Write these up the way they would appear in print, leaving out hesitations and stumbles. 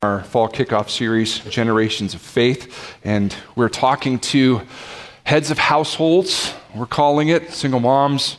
Our fall kickoff series, Generations of Faith, and we're talking to heads of households, we're calling it, single moms.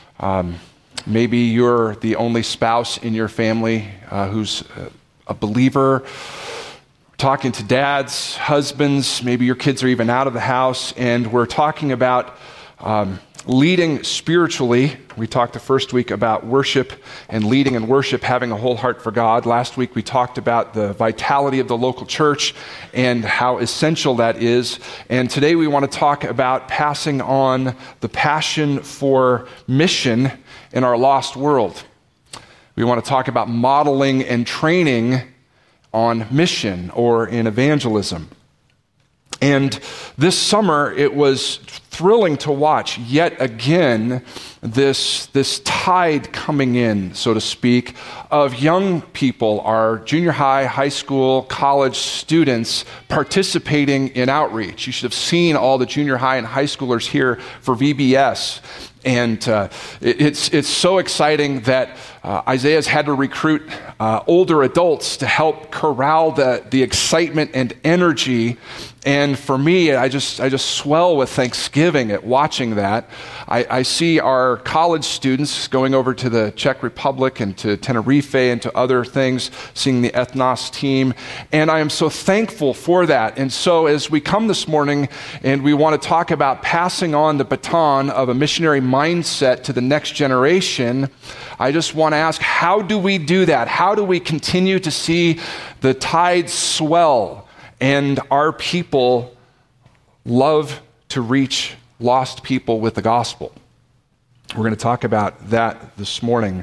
Maybe you're the only spouse in your family who's a believer. We're talking to dads, husbands, maybe your kids are even out of the house, and we're talking about leading spiritually. We talked the first week about worship and leading in worship, having a whole heart for God. Last week we talked about the vitality of the local church and how essential that is. And today we want to talk about passing on the passion for mission in our lost world. We want to talk about modeling and training on mission or in evangelism. And this summer, it was thrilling to watch yet again this tide coming in, so to speak, of young people, our junior high, high school, college students participating in outreach. You should have seen all the junior high and high schoolers here for VBS. And it's so exciting that Isaiah's had to recruit older adults to help corral the excitement and energy. And for me, I just swell with thanksgiving at watching that. I see our college students going over to the Czech Republic and to Tenerife and to other things, seeing the Ethnos team. And I am so thankful for that. And so as we come this morning and we want to talk about passing on the baton of a missionary mindset to the next generation, I just want to ask, how do we do that? How do we continue to see the tide swell and our people love to reach lost people with the gospel? We're going to talk about that this morning.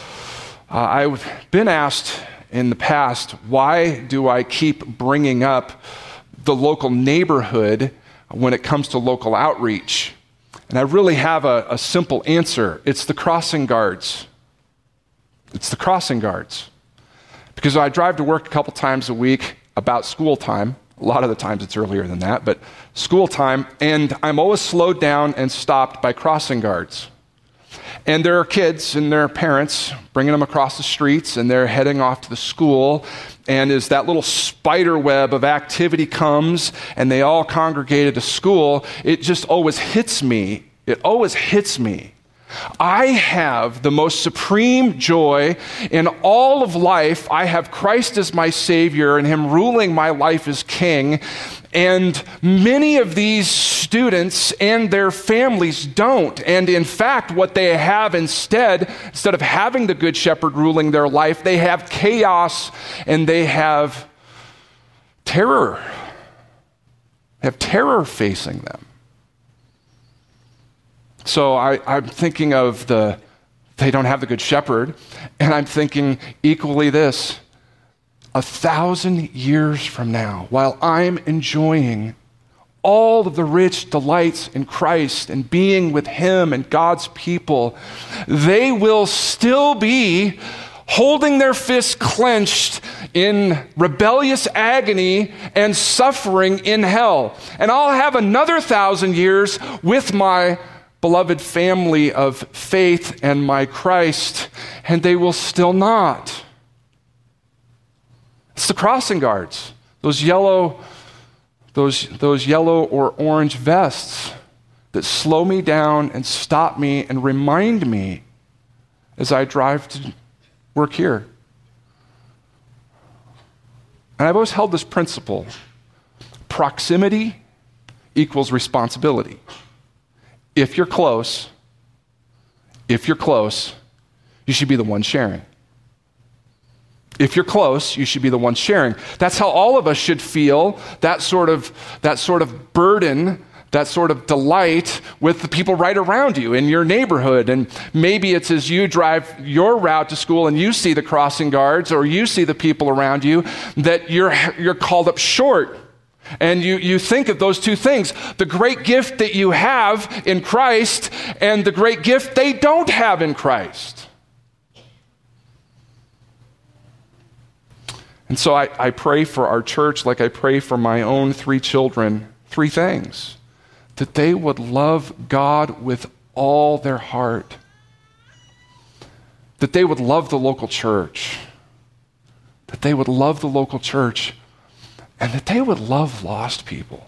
I've been asked in the past, why do I keep bringing up the local neighborhood when it comes to local outreach? And I really have a simple answer. It's the crossing guards. It's the crossing guards. Because I drive to work a couple times a week about school time. A lot of the times it's earlier than that, but school time, and I'm always slowed down and stopped by crossing guards. And there are kids and their parents bringing them across the streets, and they're heading off to the school. And as that little spider web of activity comes and they all congregate at the school, it just always hits me. It always hits me. I have the most supreme joy in all of life. I have Christ as my Savior and Him ruling my life as King. And many of these students and their families don't. And in fact, what they have instead of having the Good Shepherd ruling their life, they have chaos and they have terror. They have terror facing them. So I'm thinking of they don't have the Good Shepherd, and I'm thinking equally this: 1,000 years from now, while I'm enjoying all of the rich delights in Christ and being with Him and God's people, they will still be holding their fists clenched in rebellious agony and suffering in hell. And I'll have another 1,000 years with my beloved family of faith and my Christ, and they will still not. It's the crossing guards, those yellow or orange vests that slow me down and stop me and remind me as I drive to work here. And I've always held this principle: proximity equals responsibility. If you're close, you should be the one sharing. If you're close, you should be the one sharing. That's how all of us should feel, that sort of burden, that sort of delight with the people right around you in your neighborhood. And maybe it's as you drive your route to school and you see the crossing guards or you see the people around you that you're called up short. And you think of those two things, the great gift that you have in Christ and the great gift they don't have in Christ. And so I pray for our church like I pray for my own 3 children, 3 things: that they would love God with all their heart, that they would love the local church, that they would love the local church, and that they would love lost people.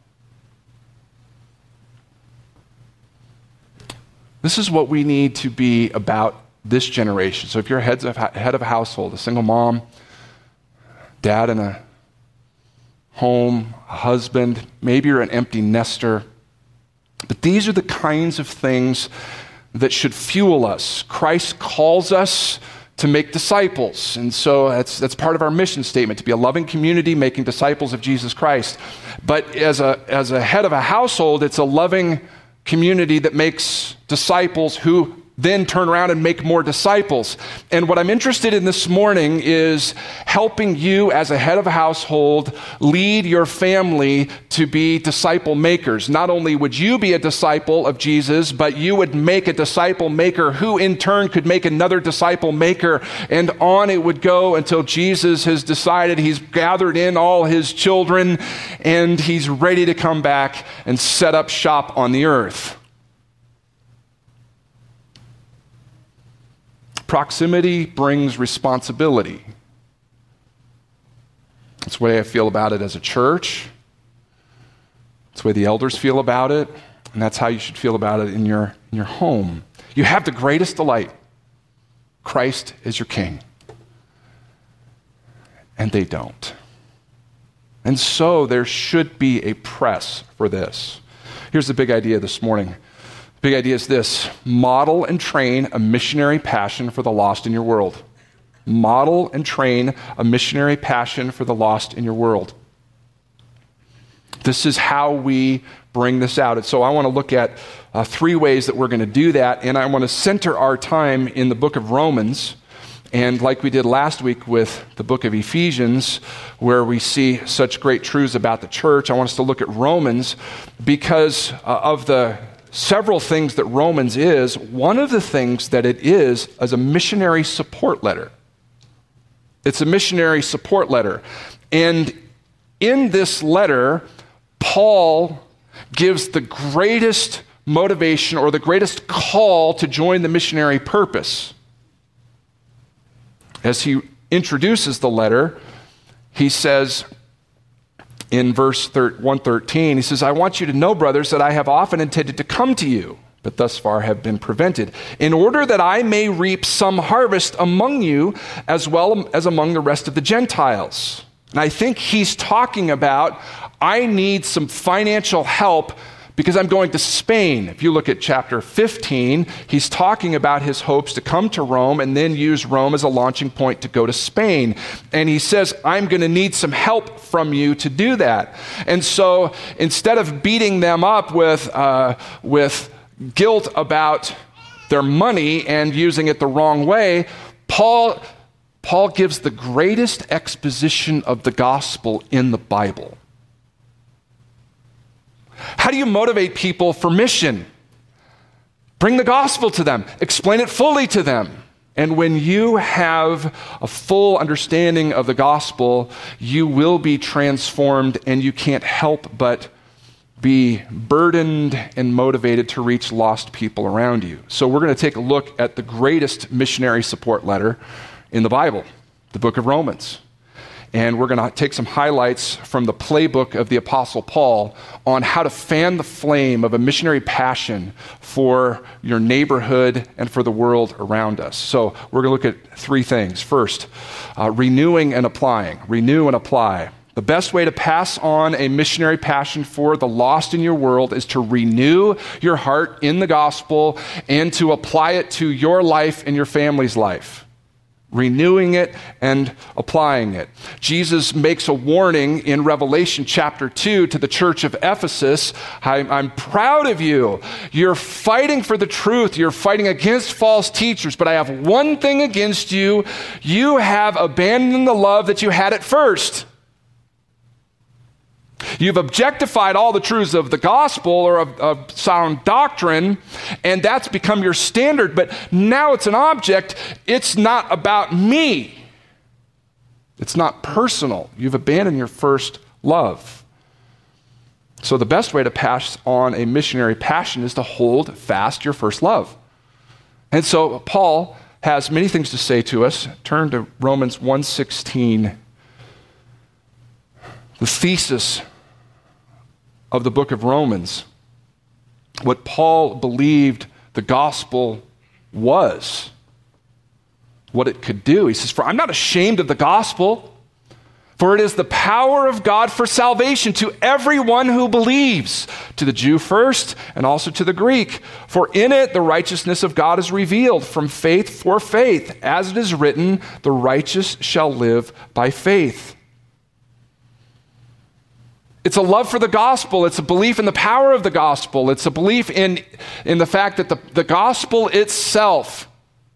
This is what we need to be about this generation. So if you're head of a household, a single mom, dad in a home, a husband, maybe you're an empty nester, but these are the kinds of things that should fuel us. Christ calls us to make disciples. And so that's part of our mission statement, to be a loving community making disciples of Jesus Christ. But as a head of a household, it's a loving community that makes disciples who then turn around and make more disciples. And what I'm interested in this morning is helping you as a head of a household lead your family to be disciple makers. Not only would you be a disciple of Jesus, but you would make a disciple maker who in turn could make another disciple maker, and on it would go until Jesus has decided he's gathered in all his children and he's ready to come back and set up shop on the earth. Proximity brings responsibility. That's the way I feel about it as a church. That's the way the elders feel about it. And that's how you should feel about it in your home. You have the greatest delight. Christ is your king. And they don't. And so there should be a press for this. Here's the big idea this morning. Big idea is this: model and train a missionary passion for the lost in your world. Model and train a missionary passion for the lost in your world. This is how we bring this out. And so I want to look at 3 ways that we're going to do that, and I want to center our time in the book of Romans. And like we did last week with the book of Ephesians, where we see such great truths about the church, I want us to look at Romans because of the several things that Romans is. One of the things that it is a missionary support letter. It's a missionary support letter. And in this letter, Paul gives the greatest motivation or the greatest call to join the missionary purpose. As he introduces the letter, he says, in verse 113, he says, "I want you to know, brothers, that I have often intended to come to you, but thus far have been prevented, in order that I may reap some harvest among you as well as among the rest of the Gentiles." And I think he's talking about, I need some financial help because I'm going to Spain. If you look at chapter 15, he's talking about his hopes to come to Rome and then use Rome as a launching point to go to Spain. And he says, I'm going to need some help from you to do that. And so instead of beating them up with guilt about their money and using it the wrong way, Paul gives the greatest exposition of the gospel in the Bible. How do you motivate people for mission? Bring the gospel to them. Explain it fully to them. And when you have a full understanding of the gospel, you will be transformed, and you can't help but be burdened and motivated to reach lost people around you. So we're going to take a look at the greatest missionary support letter in the Bible, the book of Romans. And we're going to take some highlights from the playbook of the Apostle Paul on how to fan the flame of a missionary passion for your neighborhood and for the world around us. So we're going to look at 3 things. First, renewing and applying. Renew and apply. The best way to pass on a missionary passion for the lost in your world is to renew your heart in the gospel and to apply it to your life and your family's life. Renewing it and applying it. Jesus makes a warning in Revelation chapter 2 to the church of Ephesus. I'm proud of you. You're fighting for the truth. You're fighting against false teachers. But I have one thing against you. You have abandoned the love that you had at first. You've objectified all the truths of the gospel or of sound doctrine, and that's become your standard. But now it's an object. It's not about me. It's not personal. You've abandoned your first love. So the best way to pass on a missionary passion is to hold fast your first love. And so Paul has many things to say to us. Turn to Romans 1:16. The thesis of the book of Romans, what Paul believed the gospel was, what it could do. He says, "For I'm not ashamed of the gospel, for it is the power of God for salvation to everyone who believes, to the Jew first and also to the Greek. For in it the righteousness of God is revealed from faith for faith, as it is written, the righteous shall live by faith." It's a love for the gospel. It's a belief in the power of the gospel. It's a belief in the fact that the gospel itself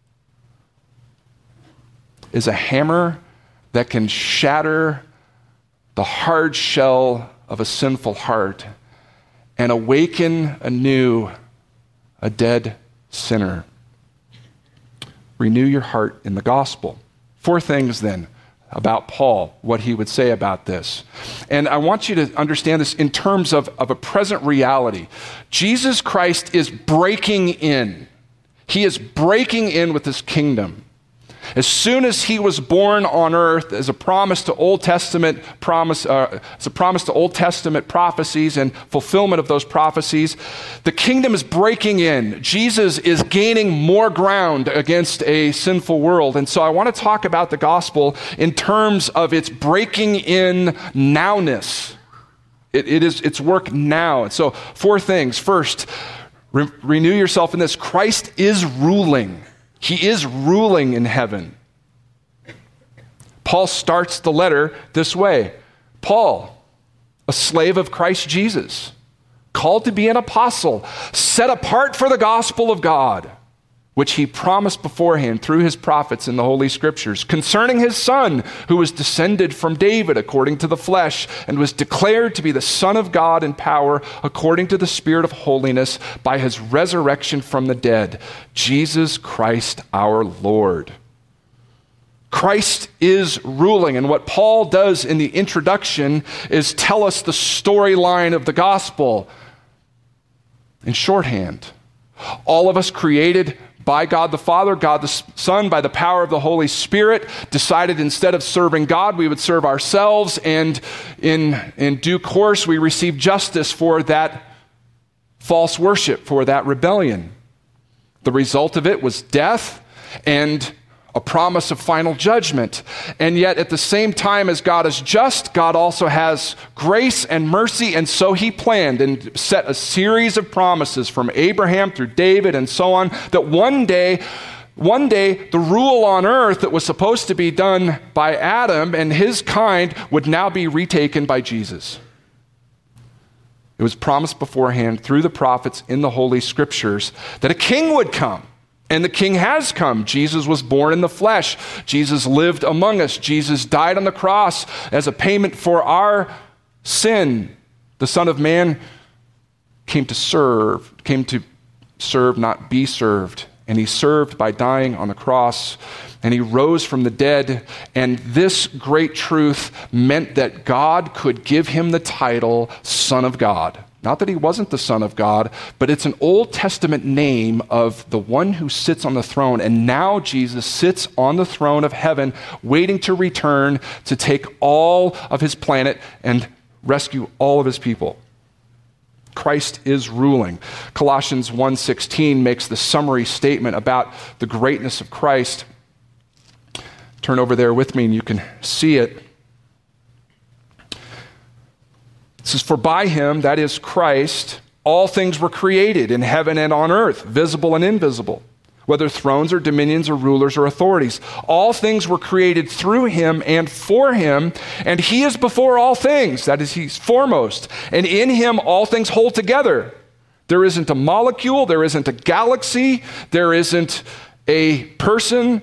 is a hammer that can shatter the hard shell of a sinful heart and awaken anew a dead sinner. Renew your heart in the gospel. 4 things then about Paul, what he would say about this. And I want you to understand this in terms of a present reality. Jesus Christ is breaking in. He is breaking in with his kingdom. As soon as he was born on earth, as a promise to Old Testament prophecies and fulfillment of those prophecies, the kingdom is breaking in. Jesus is gaining more ground against a sinful world. And so I want to talk about the gospel in terms of its breaking in nowness. It's work now. And so 4 things. First, renew yourself in this. Christ is ruling. He is ruling in heaven. Paul starts the letter this way. Paul, a slave of Christ Jesus, called to be an apostle, set apart for the gospel of God, which he promised beforehand through his prophets in the Holy Scriptures, concerning his Son, who was descended from David according to the flesh, and was declared to be the Son of God in power according to the Spirit of holiness by his resurrection from the dead, Jesus Christ our Lord. Christ is ruling, and what Paul does in the introduction is tell us the storyline of the gospel in shorthand. All of us created by God the Father, God the Son, by the power of the Holy Spirit, decided instead of serving God, we would serve ourselves, and in due course, we received justice for that false worship, for that rebellion. The result of it was death and a promise of final judgment. And yet at the same time as God is just, God also has grace and mercy, and so he planned and set a series of promises from Abraham through David and so on, that one day the rule on earth that was supposed to be done by Adam and his kind would now be retaken by Jesus. It was promised beforehand through the prophets in the Holy Scriptures that a king would come. And the king has come. Jesus was born in the flesh. Jesus lived among us. Jesus died on the cross as a payment for our sin. The Son of Man came to serve, not be served. And he served by dying on the cross. And he rose from the dead. And this great truth meant that God could give him the title Son of God. Not that he wasn't the Son of God, but it's an Old Testament name of the one who sits on the throne. And now Jesus sits on the throne of heaven, waiting to return to take all of his planet and rescue all of his people. Christ is ruling. Colossians 1:16 makes the summary statement about the greatness of Christ. Turn over there with me and you can see it. It says, "For by him," that is Christ, "all things were created in heaven and on earth, visible and invisible, whether thrones or dominions or rulers or authorities. All things were created through him and for him, and he is before all things." That is, he's foremost. "And in him all things hold together." There isn't a molecule, there isn't a galaxy, there isn't a person,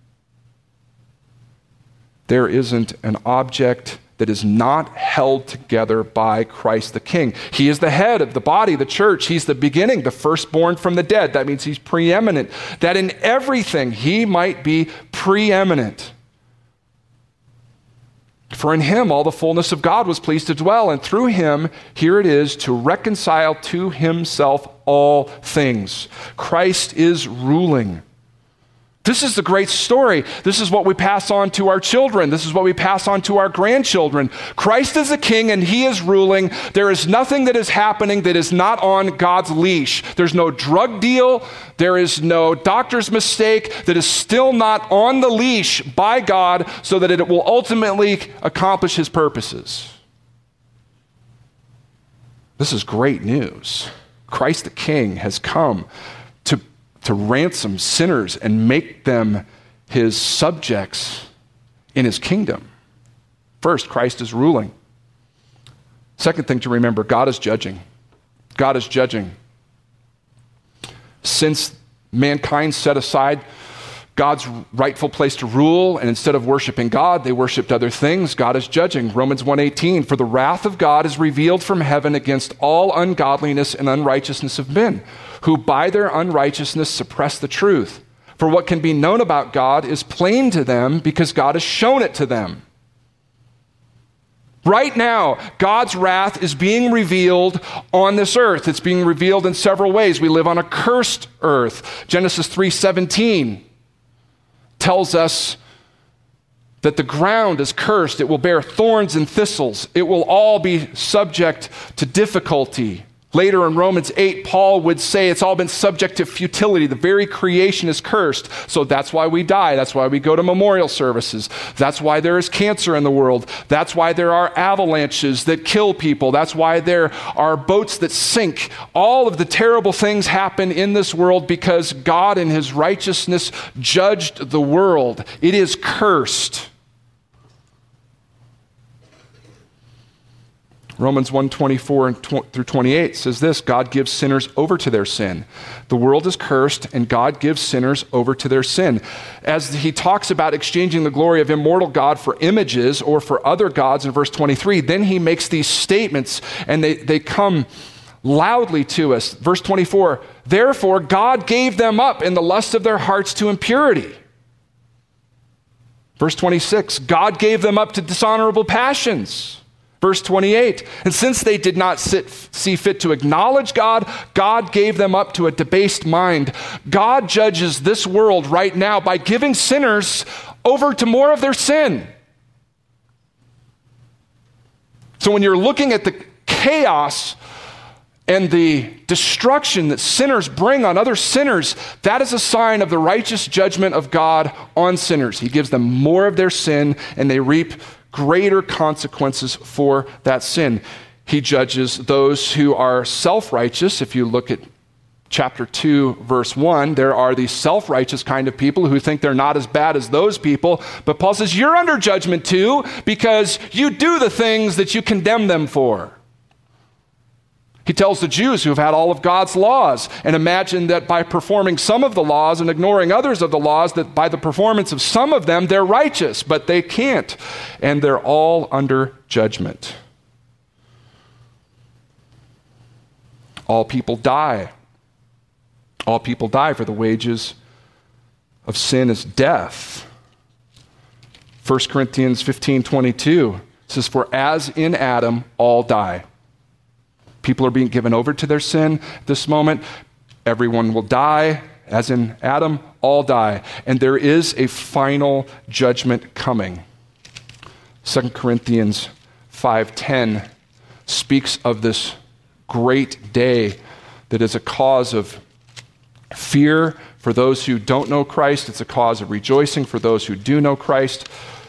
there isn't an object that is not held together by Christ the King. He is the head of the body, the church. He's the beginning, the firstborn from the dead. That means he's preeminent, that in everything he might be preeminent. "For in him all the fullness of God was pleased to dwell, and through him," here it is, "to reconcile to himself all things." Christ is ruling. This is the great story. This is what we pass on to our children. This is what we pass on to our grandchildren. Christ is a king and he is ruling. There is nothing that is happening that is not on God's leash. There's no drug deal. There is no doctor's mistake that is still not on the leash by God so that it will ultimately accomplish his purposes. This is great news. Christ the King has come to ransom sinners and make them his subjects in his kingdom. First, Christ is ruling. Second thing to remember, God is judging. God is judging. Since mankind set aside God's rightful place to rule, and instead of worshiping God, they worshiped other things, God is judging. Romans 1:18, for the wrath of God is revealed from heaven against all ungodliness and unrighteousness of men, who by their unrighteousness suppress the truth. For what can be known about God is plain to them because God has shown it to them. Right now, God's wrath is being revealed on this earth. It's being revealed in several ways. We live on a cursed earth. Genesis 3:17 tells us that the ground is cursed. It will bear thorns and thistles. It will all be subject to difficulty. Later in Romans 8, Paul would say it's all been subject to futility. The very creation is cursed. So that's why we die. That's why we go to memorial services. That's why there is cancer in the world. That's why there are avalanches that kill people. That's why there are boats that sink. All of the terrible things happen in this world because God in his righteousness judged the world. It is cursed. Romans 1:24 through 28 says this, God gives sinners over to their sin. The world is cursed and God gives sinners over to their sin. As he talks about exchanging the glory of immortal God for images or for other gods in verse 23, then he makes these statements and they come loudly to us. Verse 24, therefore God gave them up in the lust of their hearts to impurity. Verse 26, God gave them up to dishonorable passions. Verse 28, and since they did not see fit to acknowledge God, God gave them up to a debased mind. God judges this world right now by giving sinners over to more of their sin. So when you're looking at the chaos and the destruction that sinners bring on other sinners, that is a sign of the righteous judgment of God on sinners. He gives them more of their sin and they reap greater consequences for that sin. He judges those who are self-righteous. If you look at chapter 2, verse 1, there are these self-righteous kind of people who think they're not as bad as those people. But Paul says, you're under judgment too because you do the things that you condemn them for. He tells the Jews who have had all of God's laws and imagine that by performing some of the laws and ignoring others of the laws, that by the performance of some of them, they're righteous, but they can't. And they're all under judgment. All people die. All people die, for the wages of sin is death. 1 Corinthians 15:22 says, for as in Adam all die. People are being given over to their sin at this moment. Everyone will die, as in Adam, all die. And there is a final judgment coming. 2 Corinthians 5:10 speaks of this great day that is a cause of fear for those who don't know Christ. It's a cause of rejoicing for those who do know Christ.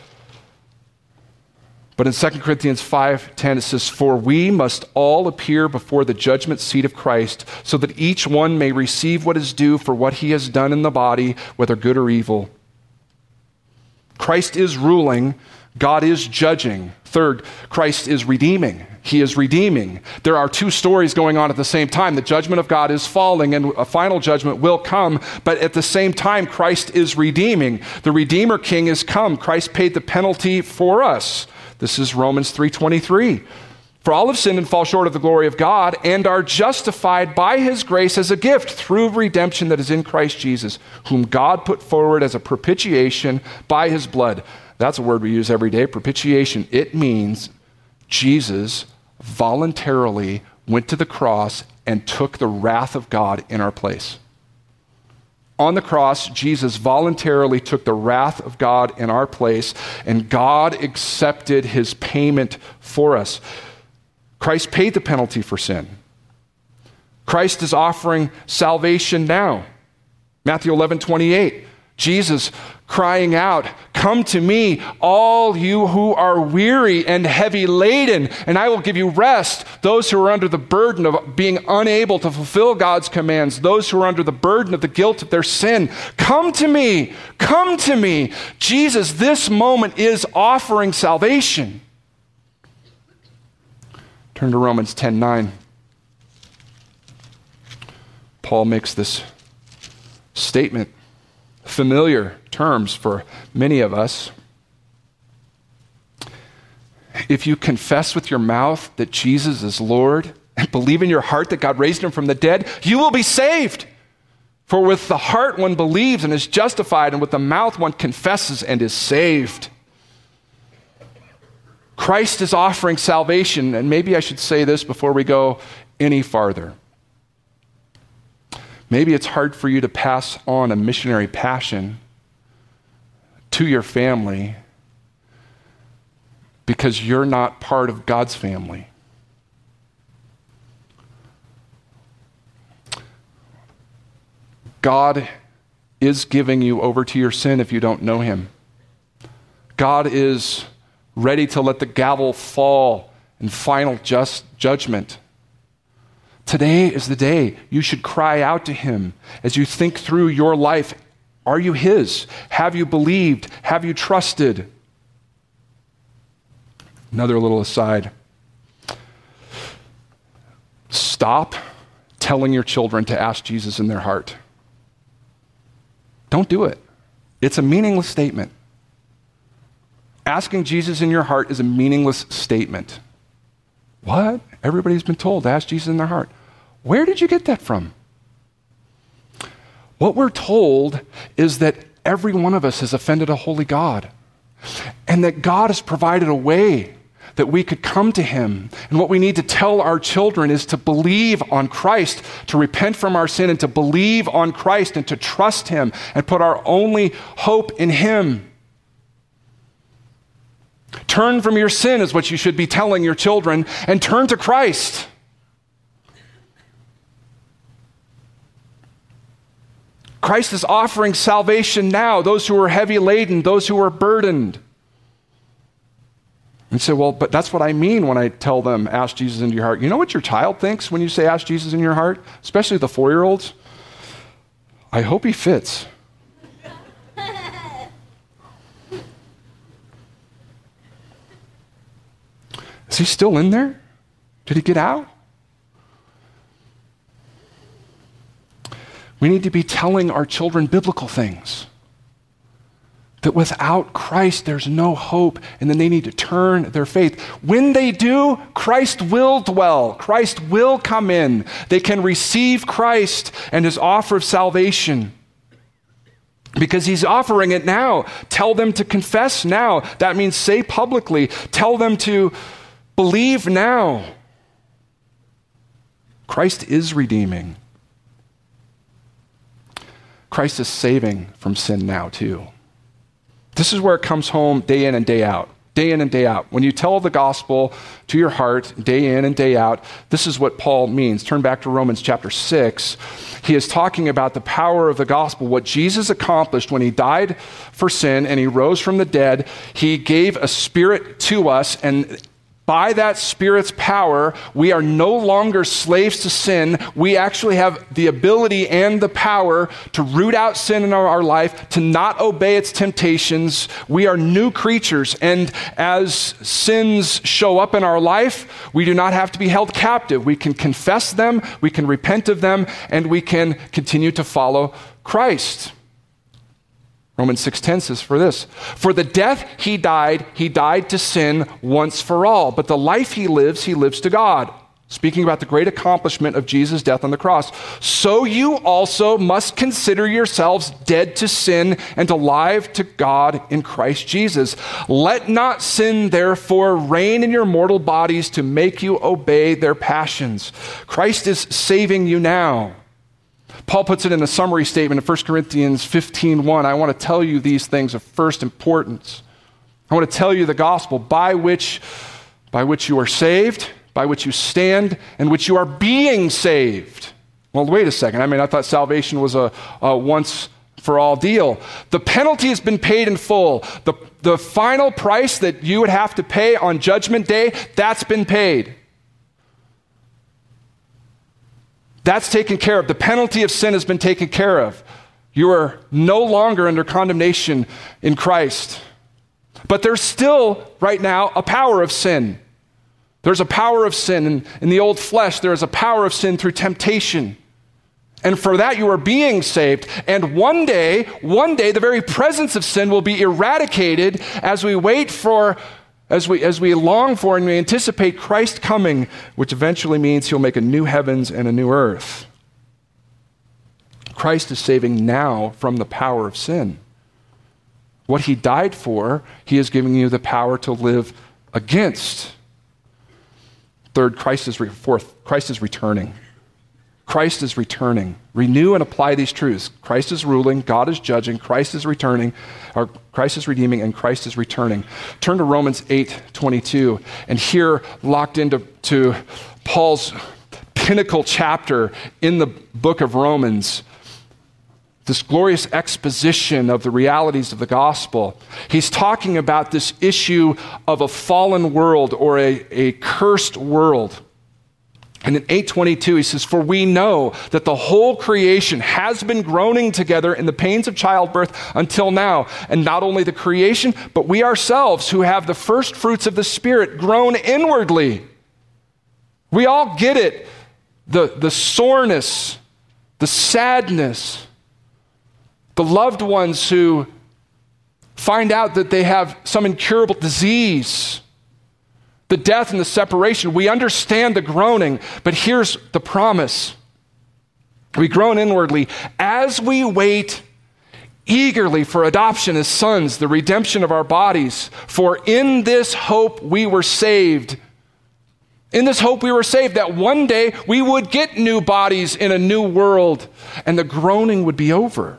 But in 2 Corinthians 5:10, it says, for we must all appear before the judgment seat of Christ, so that each one may receive what is due for what he has done in the body, whether good or evil. Christ is ruling. God is judging. Third, Christ is redeeming. He is redeeming. There are two stories going on at the same time. The judgment of God is falling and a final judgment will come, but at the same time, Christ is redeeming. The Redeemer King is come. Christ paid the penalty for us. This is Romans 3:23. For all have sinned and fall short of the glory of God and are justified by his grace as a gift through redemption that is in Christ Jesus, whom God put forward as a propitiation by his blood. That's a word we use every day, propitiation. It means Jesus voluntarily went to the cross and took the wrath of God in our place. On the cross, Jesus voluntarily took the wrath of God in our place, and God accepted his payment for us. Christ paid the penalty for sin. Christ is offering salvation now. Matthew 11:28. Jesus crying out, "Come to me, all you who are weary and heavy laden, and I will give you rest." Those who are under the burden of being unable to fulfill God's commands, those who are under the burden of the guilt of their sin, come to me, come to me. Jesus, this moment, is offering salvation. Turn to Romans 10:9. Paul makes this statement. Familiar terms for many of us. If you confess with your mouth that Jesus is Lord and believe in your heart that God raised him from the dead, you will be saved. For with the heart one believes and is justified, and with the mouth one confesses and is saved. Christ is offering salvation, and maybe I should say this before we go any farther. Maybe it's hard for you to pass on a missionary passion to your family because you're not part of God's family. God is giving you over to your sin if you don't know him. God is ready to let the gavel fall in final judgment. Today is the day you should cry out to him as you think through your life. Are you his? Have you believed? Have you trusted? Another little aside. Stop telling your children to ask Jesus in their heart. Don't do it. It's a meaningless statement. Asking Jesus in your heart is a meaningless statement. What? Everybody's been told to ask Jesus in their heart. Where did you get that from? What we're told is that every one of us has offended a holy God, and that God has provided a way that we could come to him. And what we need to tell our children is to believe on Christ, to repent from our sin, and to believe on Christ, and to trust him, and put our only hope in him. Turn from your sin is what you should be telling your children, and turn to Christ. Christ is offering salvation now, those who are heavy laden, those who are burdened. And say, well, but that's what I mean when I tell them, ask Jesus into your heart. You know what your child thinks when you say, ask Jesus in your heart? Especially the 4-year-olds? I hope he fits. Is he still in there? Did he get out? We need to be telling our children biblical things. That without Christ, there's no hope, and then they need to turn their faith. When they do, Christ will dwell. Christ will come in. They can receive Christ and his offer of salvation. Because he's offering it now. Tell them to confess now. That means say publicly. Tell them to believe now. Christ is redeeming. Christ is saving from sin now too. This is where it comes home day in and day out. Day in and day out. When you tell the gospel to your heart, day in and day out, this is what Paul means. Turn back to Romans chapter 6. He is talking about the power of the gospel, what Jesus accomplished when he died for sin and he rose from the dead. He gave a spirit to us, and by that Spirit's power, we are no longer slaves to sin. We actually have the ability and the power to root out sin in our life, to not obey its temptations. We are new creatures, and as sins show up in our life, we do not have to be held captive. We can confess them, we can repent of them, and we can continue to follow Christ. Romans 6:10 says for this, for the death he died to sin once for all, but the life he lives to God. Speaking about the great accomplishment of Jesus' death on the cross. So you also must consider yourselves dead to sin and alive to God in Christ Jesus. Let not sin, therefore, reign in your mortal bodies to make you obey their passions. Christ is saving you now. Paul puts it in a summary statement in 1 Corinthians 15:1. I want to tell you these things of first importance. I want to tell you the gospel by which you are saved, by which you stand, and which you are being saved. Well, wait a second. I thought salvation was a once-for-all deal. The penalty has been paid in full. The final price that you would have to pay on Judgment Day, that's been paid. That's taken care of. The penalty of sin has been taken care of. You are no longer under condemnation in Christ. But there's still, right now, a power of sin. There's a power of sin in the old flesh. There is a power of sin through temptation. And for that you are being saved. And one day, the very presence of sin will be eradicated as we long for and we anticipate Christ coming, which eventually means he'll make a new heavens and a new earth. Christ is saving now from the power of sin. What he died for, he is giving you the power to live against. Third, Christ is returning. Christ is returning. Renew and apply these truths. Christ is ruling, God is judging, Christ is returning, or Christ is redeeming, and Christ is returning. Turn to Romans 8:22, and here, locked into Paul's pinnacle chapter in the book of Romans, this glorious exposition of the realities of the gospel. He's talking about this issue of a fallen world or a cursed world. And in 8:22, he says, "For we know that the whole creation has been groaning together in the pains of childbirth until now. And not only the creation, but we ourselves who have the first fruits of the Spirit groan inwardly." We all get it. The soreness, the sadness, the loved ones who find out that they have some incurable disease, the death and the separation. We understand the groaning, but here's the promise. We groan inwardly as we wait eagerly for adoption as sons, the redemption of our bodies. For in this hope we were saved. In this hope we were saved, that one day we would get new bodies in a new world and the groaning would be over.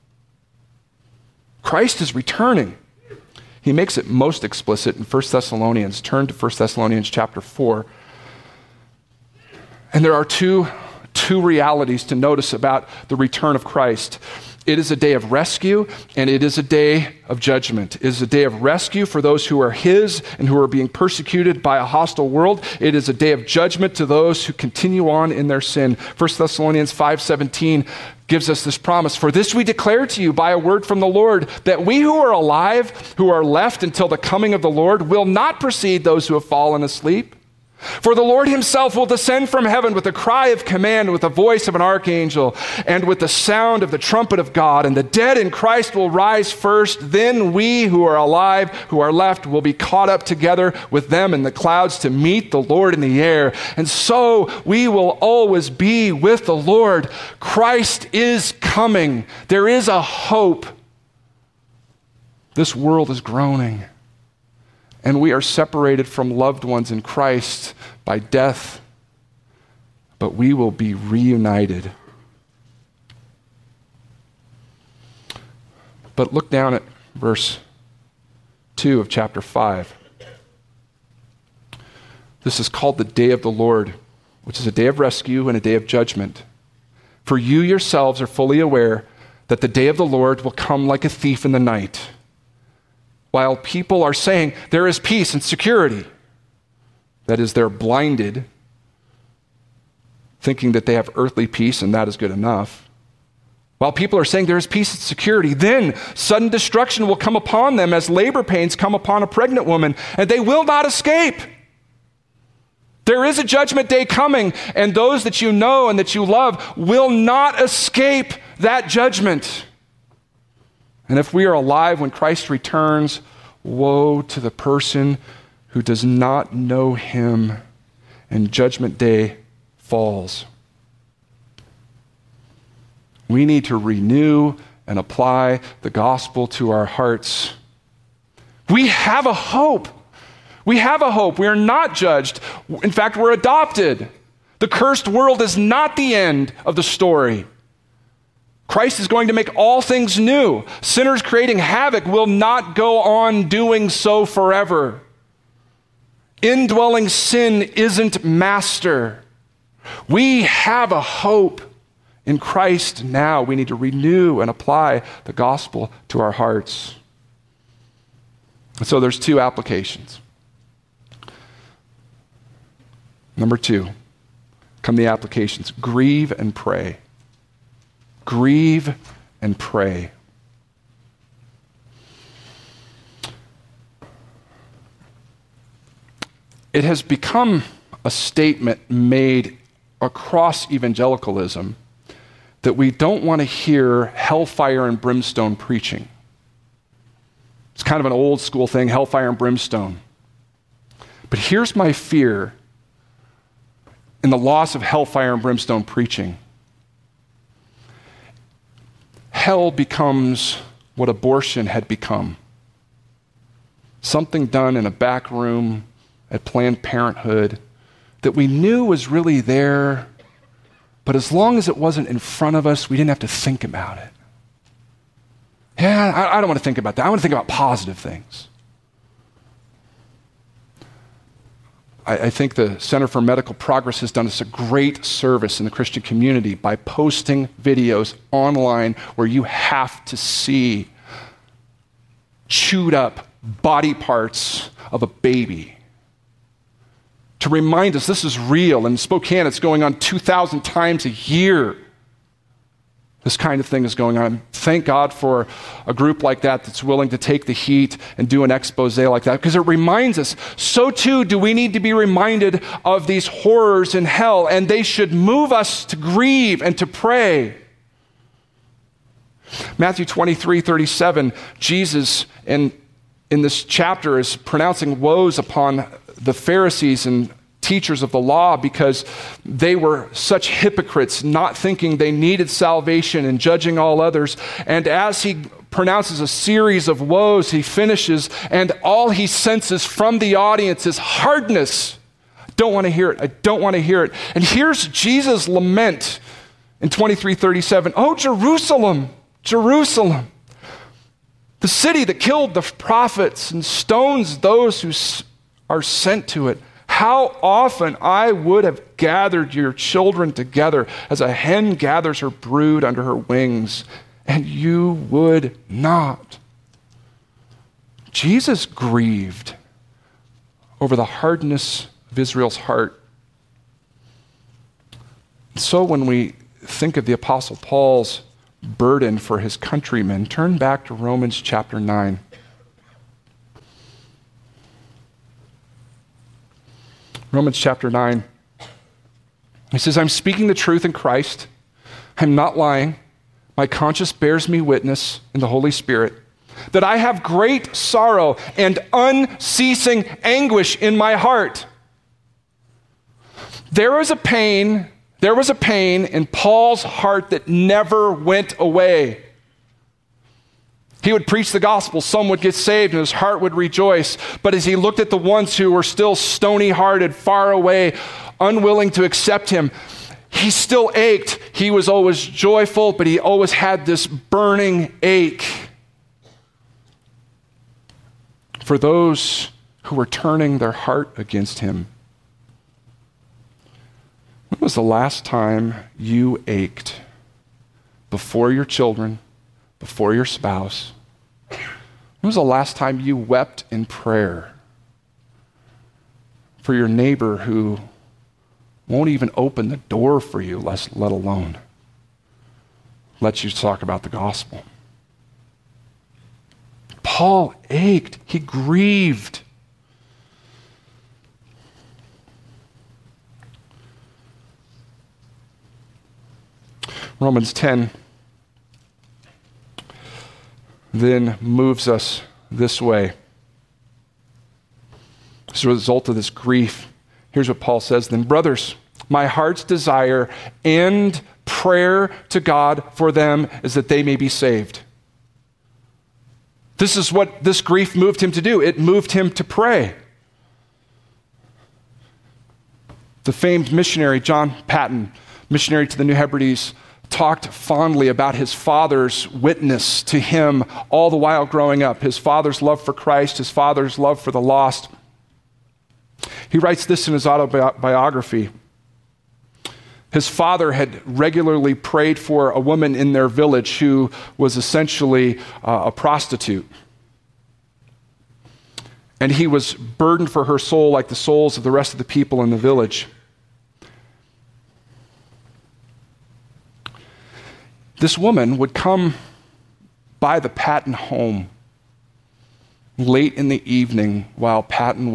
Christ is returning. He makes it most explicit in 1 Thessalonians. Turn to 1 Thessalonians chapter 4. And there are two realities to notice about the return of Christ. It is a day of rescue, and it is a day of judgment. It is a day of rescue for those who are his and who are being persecuted by a hostile world. It is a day of judgment to those who continue on in their sin. 1 Thessalonians 5:17 gives us this promise. "For this we declare to you by a word from the Lord, that we who are alive, who are left until the coming of the Lord, will not precede those who have fallen asleep. For the Lord himself will descend from heaven with a cry of command, with the voice of an archangel, and with the sound of the trumpet of God, and the dead in Christ will rise first. Then we who are alive, who are left, will be caught up together with them in the clouds to meet the Lord in the air. And so we will always be with the Lord." Christ is coming. There is a hope. This world is groaning. And we are separated from loved ones in Christ by death, but we will be reunited. But look down at verse 2 of chapter 5. This is called the day of the Lord, which is a day of rescue and a day of judgment. "For you yourselves are fully aware that the day of the Lord will come like a thief in the night. While people are saying there is peace and security," that is, they're blinded, thinking that they have earthly peace and that is good enough. While people are saying there is peace and security, then sudden destruction will come upon them as labor pains come upon a pregnant woman, and they will not escape. There is a judgment day coming, and those that you know and that you love will not escape that judgment. And if we are alive when Christ returns, woe to the person who does not know him, and judgment day falls. We need to renew and apply the gospel to our hearts. We have a hope. We have a hope. We are not judged. In fact, we're adopted. The cursed world is not the end of the story. Christ is going to make all things new. Sinners creating havoc will not go on doing so forever. Indwelling sin isn't master. We have a hope in Christ now. We need to renew and apply the gospel to our hearts. And so there's two applications. Number two, come the applications. Grieve and pray. Grieve and pray. It has become a statement made across evangelicalism that we don't want to hear hellfire and brimstone preaching. It's kind of an old school thing, hellfire and brimstone. But here's my fear in the loss of hellfire and brimstone preaching. Hell becomes what abortion had become. Something done in a back room at Planned Parenthood that we knew was really there, but as long as it wasn't in front of us, we didn't have to think about it. Yeah, I don't want to think about that. I want to think about positive things. I think the Center for Medical Progress has done us a great service in the Christian community by posting videos online where you have to see chewed up body parts of a baby to remind us this is real. In Spokane, it's going on 2,000 times a year. This kind of thing is going on. Thank God for a group like that that's willing to take the heat and do an expose like that, because it reminds us, so too do we need to be reminded of these horrors in hell, and they should move us to grieve and to pray. Matthew 23:37, Jesus in this chapter is pronouncing woes upon the Pharisees and teachers of the law because they were such hypocrites, not thinking they needed salvation and judging all others. And as he pronounces a series of woes, he finishes, and all he senses from the audience is hardness. Don't want to hear it. I don't want to hear it. And here's Jesus' lament in 23:37. Oh, Jerusalem, Jerusalem, the city that killed the prophets and stones those who are sent to it. How often I would have gathered your children together as a hen gathers her brood under her wings, and you would not. Jesus grieved over the hardness of Israel's heart. So when we think of the Apostle Paul's burden for his countrymen, turn back to Romans chapter 9. Romans chapter 9. He says, I'm speaking the truth in Christ. I'm not lying. My conscience bears me witness in the Holy Spirit that I have great sorrow and unceasing anguish in my heart. There was a pain in Paul's heart that never went away. He would preach the gospel, some would get saved, and his heart would rejoice. But as he looked at the ones who were still stony-hearted, far away, unwilling to accept him, he still ached. He was always joyful, but he always had this burning ache for those who were turning their heart against him. When was the last time you ached before your children, before your spouse? When was the last time you wept in prayer for your neighbor who won't even open the door for you, let alone let you talk about the gospel? Paul ached. He grieved. Romans 10 then moves us this way. As a result of this grief, here's what Paul says then. Brothers, my heart's desire and prayer to God for them is that they may be saved. This is what this grief moved him to do. It moved him to pray. The famed missionary, John Paton, missionary to the New Hebrides, talked fondly about his father's witness to him all the while growing up, his father's love for Christ, his father's love for the lost. He writes this in his autobiography. His father had regularly prayed for a woman in their village who was essentially a prostitute. And he was burdened for her soul like the souls of the rest of the people in the village. This woman would come by the Patton home late in the evening while Patton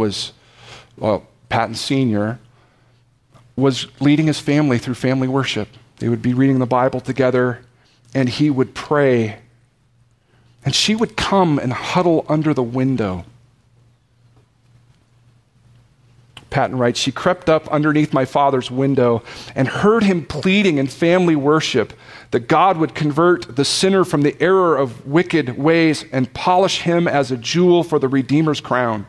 Sr. was leading his family through family worship. They would be reading the Bible together, and he would pray. And she would come and huddle under the window. Patton writes, she crept up underneath my father's window and heard him pleading in family worship that God would convert the sinner from the error of wicked ways and polish him as a jewel for the Redeemer's crown.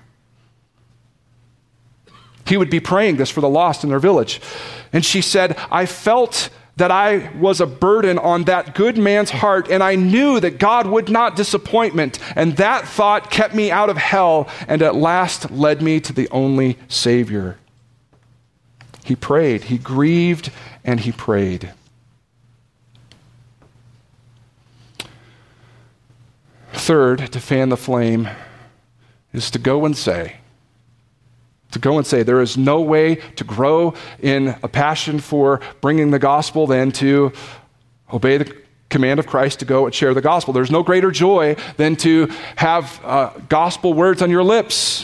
He would be praying this for the lost in their village. And she said, I felt that I was a burden on that good man's heart, and I knew that God would not disappoint me. And that thought kept me out of hell and at last led me to the only Savior. He prayed, he grieved, and he prayed. Third, to fan the flame is to go and say, there is no way to grow in a passion for bringing the gospel than to obey the command of Christ to go and share the gospel. There's no greater joy than to have gospel words on your lips.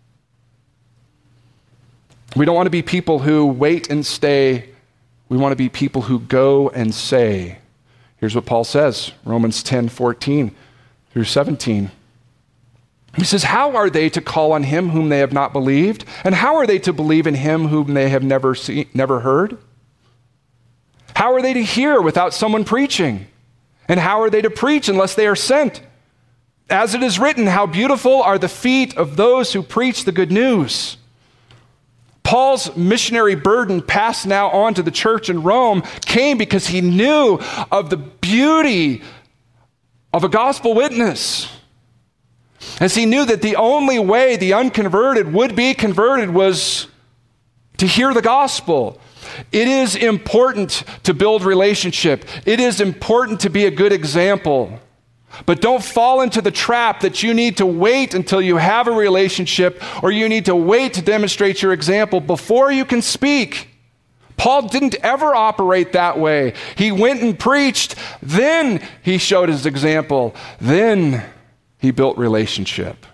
We don't want to be people who wait and stay. We want to be people who go and say. Here's what Paul says, Romans 10:14 through 17. He says, how are they to call on him whom they have not believed? And how are they to believe in him whom they have never heard? How are they to hear without someone preaching? And how are they to preach unless they are sent? As it is written, how beautiful are the feet of those who preach the good news. Paul's missionary burden passed now on to the church in Rome came because he knew of the beauty of a gospel witness. As he knew that the only way the unconverted would be converted was to hear the gospel. It is important to build relationship. It is important to be a good example. But don't fall into the trap that you need to wait until you have a relationship or you need to wait to demonstrate your example before you can speak. Paul didn't ever operate that way. He went and preached, then he showed his example, then he built relationship.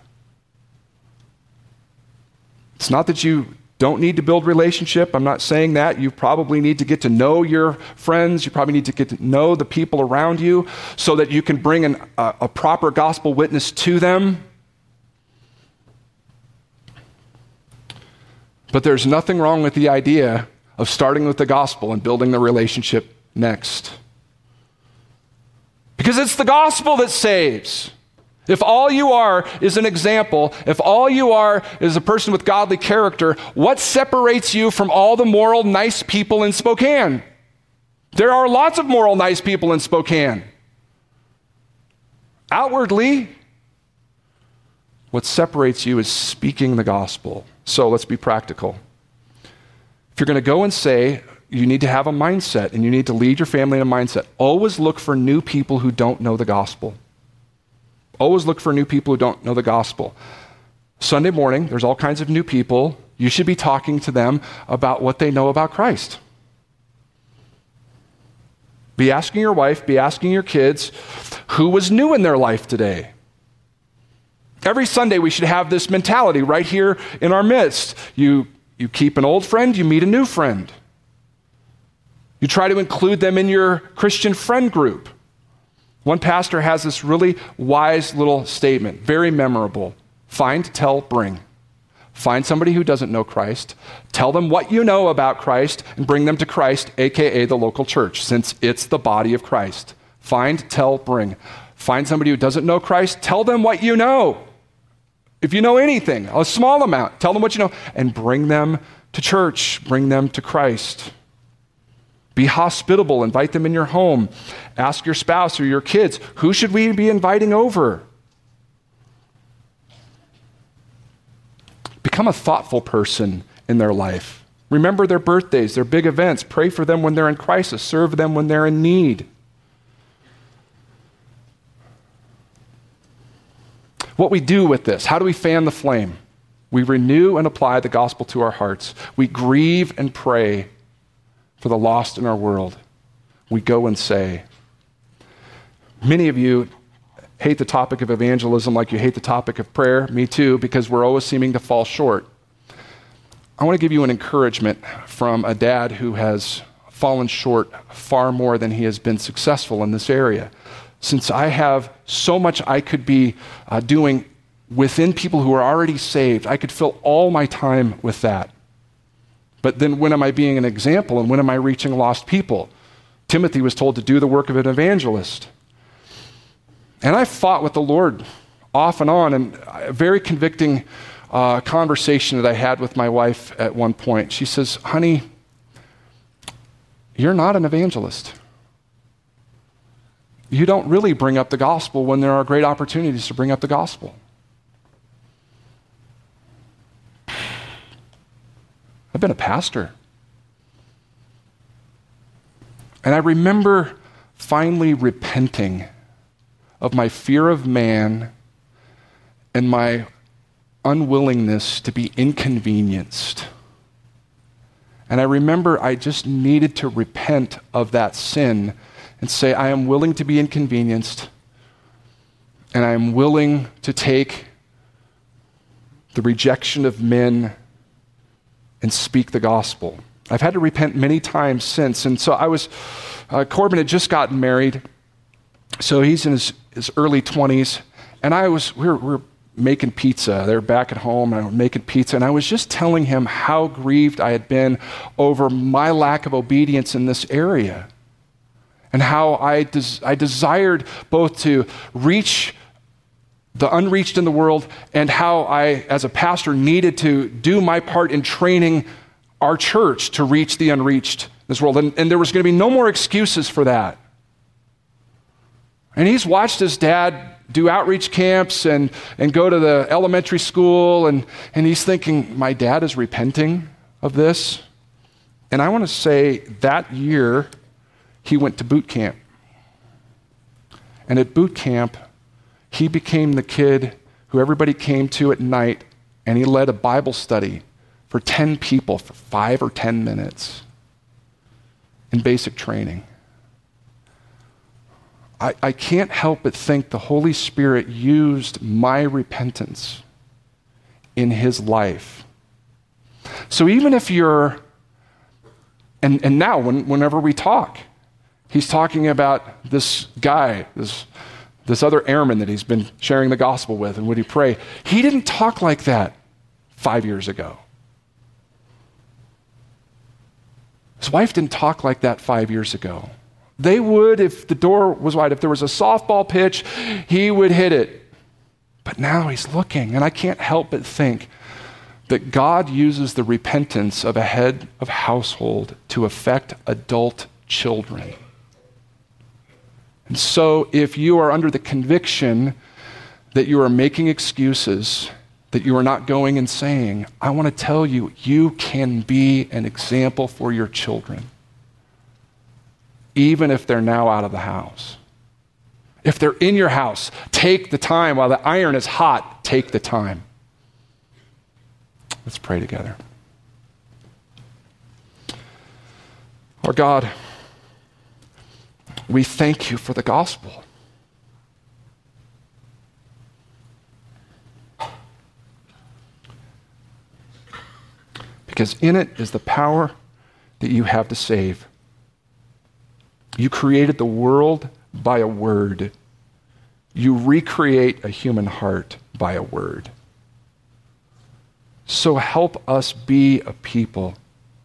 It's not that you don't need to build relationship. I'm not saying that. You probably need to get to know your friends. You probably need to get to know the people around you so that you can bring a proper gospel witness to them. But there's nothing wrong with the idea of starting with the gospel and building the relationship next. Because it's the gospel that saves. If all you are is an example, if all you are is a person with godly character, what separates you from all the moral, nice people in Spokane? There are lots of moral, nice people in Spokane. Outwardly, what separates you is speaking the gospel. So let's be practical. If you're going to go and say, you need to have a mindset and you need to lead your family in a mindset. Always look for new people who don't know the gospel. Always look for new people who don't know the gospel. Sunday morning, there's all kinds of new people. You should be talking to them about what they know about Christ. Be asking your wife, be asking your kids, who was new in their life today? Every Sunday, we should have this mentality right here in our midst. You keep an old friend, you meet a new friend. You try to include them in your Christian friend group. One pastor has this really wise little statement, very memorable. Find, tell, bring. Find somebody who doesn't know Christ, tell them what you know about Christ, and bring them to Christ, aka the local church, since it's the body of Christ. Find, tell, bring. Find somebody who doesn't know Christ, tell them what you know. If you know anything, a small amount, tell them what you know, and bring them to church, bring them to Christ. Be hospitable, invite them in your home. Ask your spouse or your kids, who should we be inviting over? Become a thoughtful person in their life. Remember their birthdays, their big events. Pray for them when they're in crisis. Serve them when they're in need. What we do with this, how do we fan the flame? We renew and apply the gospel to our hearts. We grieve and pray for the lost in our world. We go and say. Many of you hate the topic of evangelism like you hate the topic of prayer. Me too, because we're always seeming to fall short. I want to give you an encouragement from a dad who has fallen short far more than he has been successful in this area. Since I have so much I could be doing within people who are already saved, I could fill all my time with that. But then when am I being an example and when am I reaching lost people? Timothy was told to do the work of an evangelist. And I fought with the Lord off and on, and a very convicting conversation that I had with my wife at one point. She says, honey, you're not an evangelist. You don't really bring up the gospel when there are great opportunities to bring up the gospel. I've been a pastor. And I remember finally repenting of my fear of man and my unwillingness to be inconvenienced. And I remember I just needed to repent of that sin and say, I am willing to be inconvenienced, and I am willing to take the rejection of men and speak the gospel. I've had to repent many times since. And so Corbin had just gotten married. So he's in his early 20s. And we were making pizza. They were back at home, and I was making pizza. And I was just telling him how grieved I had been over my lack of obedience in this area. And how I desired both to reach the unreached in the world, and how I, as a pastor, needed to do my part in training our church to reach the unreached in this world. And there was going to be no more excuses for that. And he's watched his dad do outreach camps and go to the elementary school, and he's thinking, my dad is repenting of this. And I want to say that year, he went to boot camp. And at boot camp, he became the kid who everybody came to at night, and he led a Bible study for 10 people for 5 or 10 minutes in basic training. I can't help but think the Holy Spirit used my repentance in his life. So even if you're, and now whenever we talk, he's talking about this guy, this other airman that he's been sharing the gospel with, and would he pray? He didn't talk like that 5 years ago. His wife didn't talk like that 5 years ago. They would, if the door was wide, if there was a softball pitch, he would hit it. But now he's looking, and I can't help but think that God uses the repentance of a head of household to affect adult children. And so if you are under the conviction that you are making excuses, that you are not going and saying, I want to tell you, you can be an example for your children, even if they're now out of the house. If they're in your house, take the time. While the iron is hot, take the time. Let's pray together. Our God, we thank you for the gospel. Because in it is the power that you have to save. You created the world by a word. You recreate a human heart by a word. So help us be a people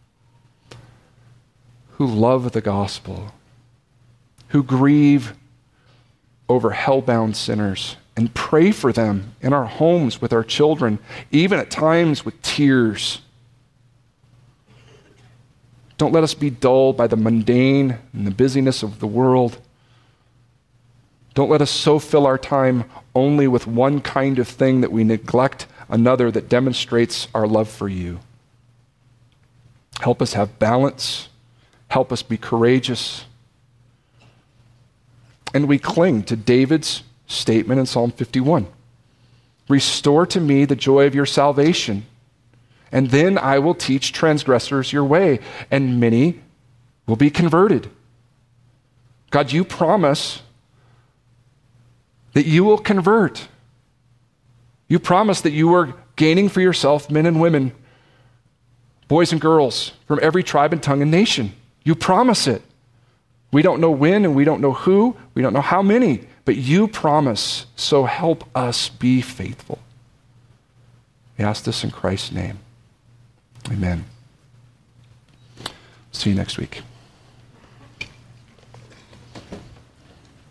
who love the gospel, who grieve over hell-bound sinners and pray for them in our homes with our children, even at times with tears. Don't let us be dulled by the mundane and the busyness of the world. Don't let us so fill our time only with one kind of thing that we neglect another that demonstrates our love for you. Help us have balance. Help us be courageous. And we cling to David's statement in Psalm 51. Restore to me the joy of your salvation, and then I will teach transgressors your way, and many will be converted. God, you promise that you will convert. You promise that you are gaining for yourself men and women, boys and girls from every tribe and tongue and nation. You promise it. We don't know when and we don't know who, we don't know how many, but you promise, so help us be faithful. We ask this in Christ's name. Amen. See you next week.